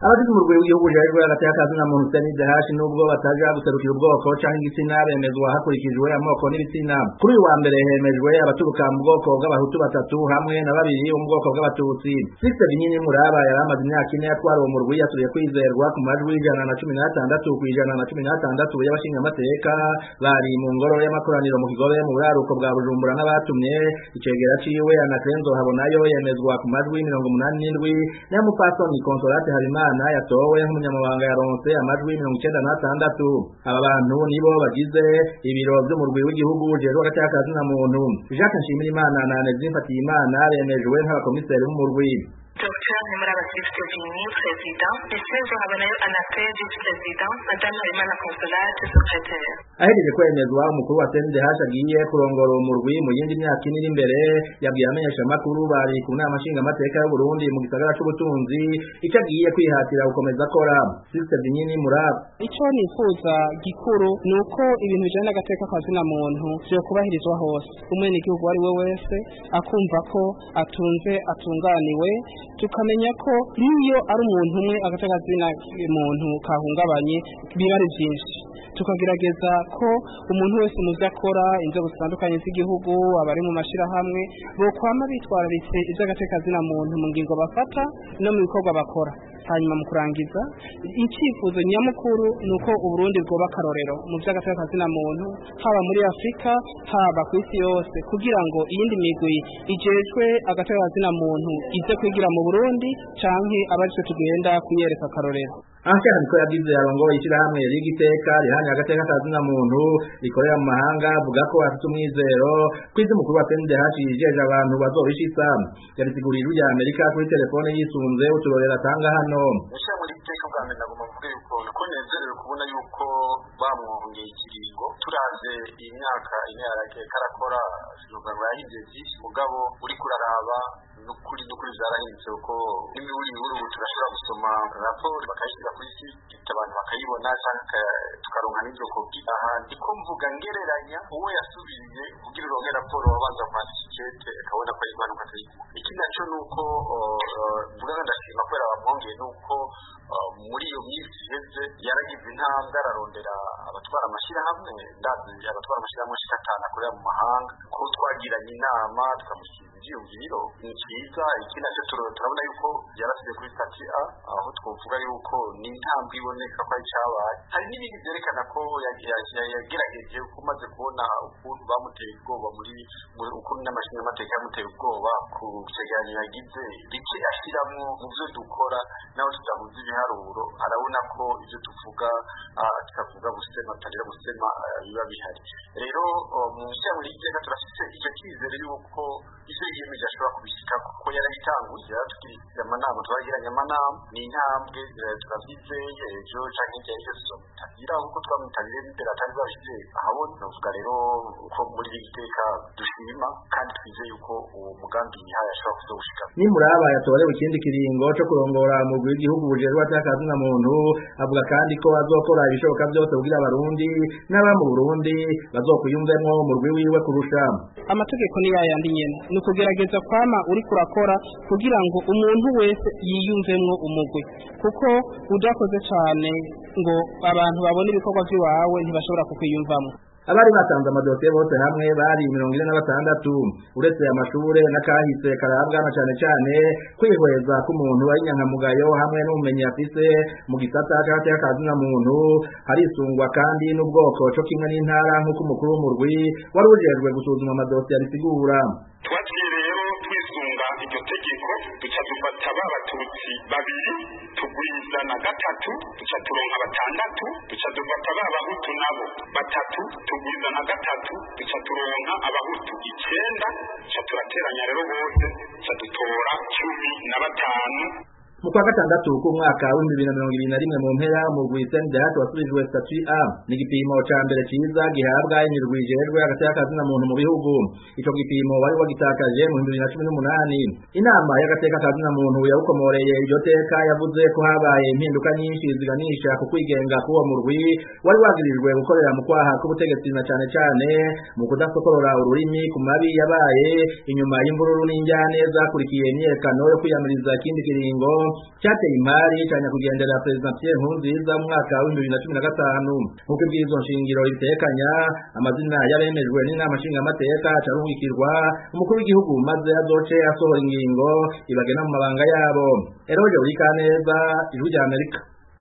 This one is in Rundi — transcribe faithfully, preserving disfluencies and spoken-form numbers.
Abagize umurwi w'igihugu ujejwe hagati y'akazi na muntu C N D H nubwo bataja guserukira ubwoko canke igitsina bemezwa hakurikijwe amoko n'ibitsina. Kuri uyu wa mbere hemejwe abaturuka mu bwoko bw'abahutu batatu hamwe na babiri mu bwoko bw'abatutsi. Sixte Binyini Muraba yaramaze imyaka ine atwara uwo murwi yasubiye kwizerwa ku majwi ijana na cumi n'atandatu kw'ijana na cumi n'atandatu y'abashingamateka bari mu ngoro y'amakoraniro mu Kigobe mu buraruko bwa Bujumbura n'abatumye icegera ciwe Anakenzo Habonayo yemezwa ku majwi mirongo umunani n'indwi n'umupfasoni Consolate Habimana yatowe nk'umunyamabanga yaronse amajwi mirongo icenda n'atandatu. Aba bantu nibo bagize ibiro vy'umurwi w'igihugu ujejwe hagati y'akazi na muntu. Jacques Nshimirimana na Nezine Fatiyimana bemejwe nk'abakomiseri b'umurwi. Docteur Nemuraba Sixte Binyini, président, Anakenzo Habonayo Anake, vice-président, Madame Habimana Consolate, secrétaire. Ahejeje kwemezwa umukuru wa C N D H agiye kurongora umurwi mu yindi myaka ine iri imbere, yabwiye abamenyeshamakuru bari ku nama nshingamateka y'u Burundi mu gisagara c'ubutunzi ico agiye kwihatira gukomeza akora. Sixte Binyini Muraba: ico nifuza gikuru nuko ibintu bijanye n'agateka kazina muntu vyo kubahirizwa hose, umwenegihugu ari we wese akumva ko atunze atunganiwe, tukamenya ko iyo ari umuntu umwe agateka kazina muntu kahungabanye biba ari vyinshi. Tukagerageza ko umuntu wese muzi akora inzego zitandukanye z'igihugu, abari mu mashirahamwe bokwama bitwararitse ivy'agateka kazina muntu mu ngingo bafata no mu bikorwa bakora. Hanyuma mu kurangiza, icifuzo nyamukuru nuko Uburundi bwoba akarorero mu vy'agateka kazina muntu haba muri Afrika haba ku isi yose, kugira ngo iyindi migwi ijejwe agateka kazina muntu ize kwigira mu Burundi canke abaje tugenda kuyereka akarorero. Anshaka niko yagize arongoye ishirahamwe rigiteka rihanye agateka kazina muntu rikorera mu mahanga, avuga ko afite umwizero kwiza umukuru wa C N D H yijeje abantu bazobishitsa. Yabisigurira ujya Amerika kuri telefone yisunze uturorera atanga hano. Ishirahamwe rigiteka bwa mbere nagomba kuvuga yuko ko nezerewe kubona yuko bamwongeye ikiringo, turavye iyi myaka ine yarake karakora sinuganga yahize vyinshi, mugabo uri kuraraba nukuri nukuri zarahindutse uko n'imiburi nkuru turashobora gusoma raporo bakayishyira kuri site abantu bakayibona canke tukaronka n'ivyo kopi. Aha ndiko mvuga ngereranya uwo yasubiriye kugira uronke raporo wabanza kwandika ikete akabona ko impanuka atayikura. Iki naco nuko mvuga ndashima kubera bamwongeye nuko muri iyo minsi iheze yaragize intambwe ararondera abatwara amashirahamwe, ndazi abatwara amashirahamwe ashika atanu akorera mu mahanga, ko twagiranye inama tukamushyira ivyiyumviro ni ciza. Iki naco turabona yuko yarasize kuri stati A, aho twovuga yuko ni intambwe iboneka ko icabaye. Hari n'ibindi vyerekana ko yagerageje uko umaze kubona ukuntu bamuteye ubwoba muri ukuntu n'amashingamateka yamuteye ubwoba ku cegeranyo yagize bike ashiramwo mu vyo dukora, naho tutavuze ibiharuro arabona ko ivyo tuvuga tukavuga gusema tutarira gusema biba bihari. Rero mu ishyirahamwe ry'iteka turafise icyo cyizere yuko ivyo yiyemeje ashobora kubishika, kuko yarabitanguye yaratugirira amanama, twagiranye amanama, ni intambwe turavyizeye. Ejo canke hirya y'ejo tuzomutabira kuko twamwitabiriye n'imbere atari babishize ahabona. Novuga rero ko muri rigiteka dushima kandi twizeye yuko uwo mugambi yihaye ashobora kuzogushika. Nimuraba yatorewe ikindi kiringo co kurongora umugwi w'igihugu ujejwe agateka kazina muntu, avuga kandi ko azokora ibishoboka vyose kugira abarundi n'aba mu Burundi bazokwiyumvemwo umurwi wiwe kurusha. Amategeko ni yayandi nyene, ni ukugerageza kwama uri kurakora kugira ngo umuntu wese yiyumvemwo umugwi, kuko udakoze cane ngo abantu babone ibikorwa vy'iwawe ntibashobora kukwiyumvamwo. Abari batanze amadosiye bose hamwe bari mirongo ine na batandatu. Uretse amashure n'akahise karabwa na cane cane kwihweza k'umuntu ari nyankamugayo hamwe n'ubumenyi afise mu gisata c'agateka kazina muntu, harisungwa kandi n'ubwoko co kimwe n'intara nk'uko umukuru w'umurwi wari ujejwe gusuzuma amadosiye abisigura. Twagiye rero twisunga iryo tegeko, duca dufata b'abatutsi babiri tugwiza na gatatu, duca turonka batandatu, duca dufata b'abahutu nabo batatu tugwiza na gatatu, duca turonka abahutu icenda, duca turateranya rero bose duca dutora cumi na batanu. Mu kwa gatandatu k'umwaka w'ibihumbi bibiri na mirongo ibiri na rimwe mu mpera umurwi C N D H wasubijwe stati A, ni igipimo ca mbere ciza gihabwa imirwi ijejwe agateka kazina muntu mu bihugu. Ico gipimo wari wagitakaje mu bibiri na cumi n'umunani. Inama y'agateka kazina muntu yawukomoreye iryo teka yavuze ko habaye impinduka nyinshi ziganisha ku kwigenga k'uwo murwi wari wagirijwe gukorera mu kwaha k'ubutegetsi na cane cane mu kudasokorora ururimi ku mabi yabaye inyuma y'imvururu n'injyane zakurikiye imyiyerekano yo kwiyamiriza ikindi kiringo cyateye imari cyanya kugendera President Pierre Nkurunziza mu mwaka wa bibiri na cumi na gatanu nk'uko ibwirizwa nshingiro ritekanya amazina yaremejwe n'inama nshingamateka carungikirwa umukuru w'igihugu maze azoce asohora ingingo ibagena mu mabanga yabo. Eroje uri kaneza ijwi rya Amerika.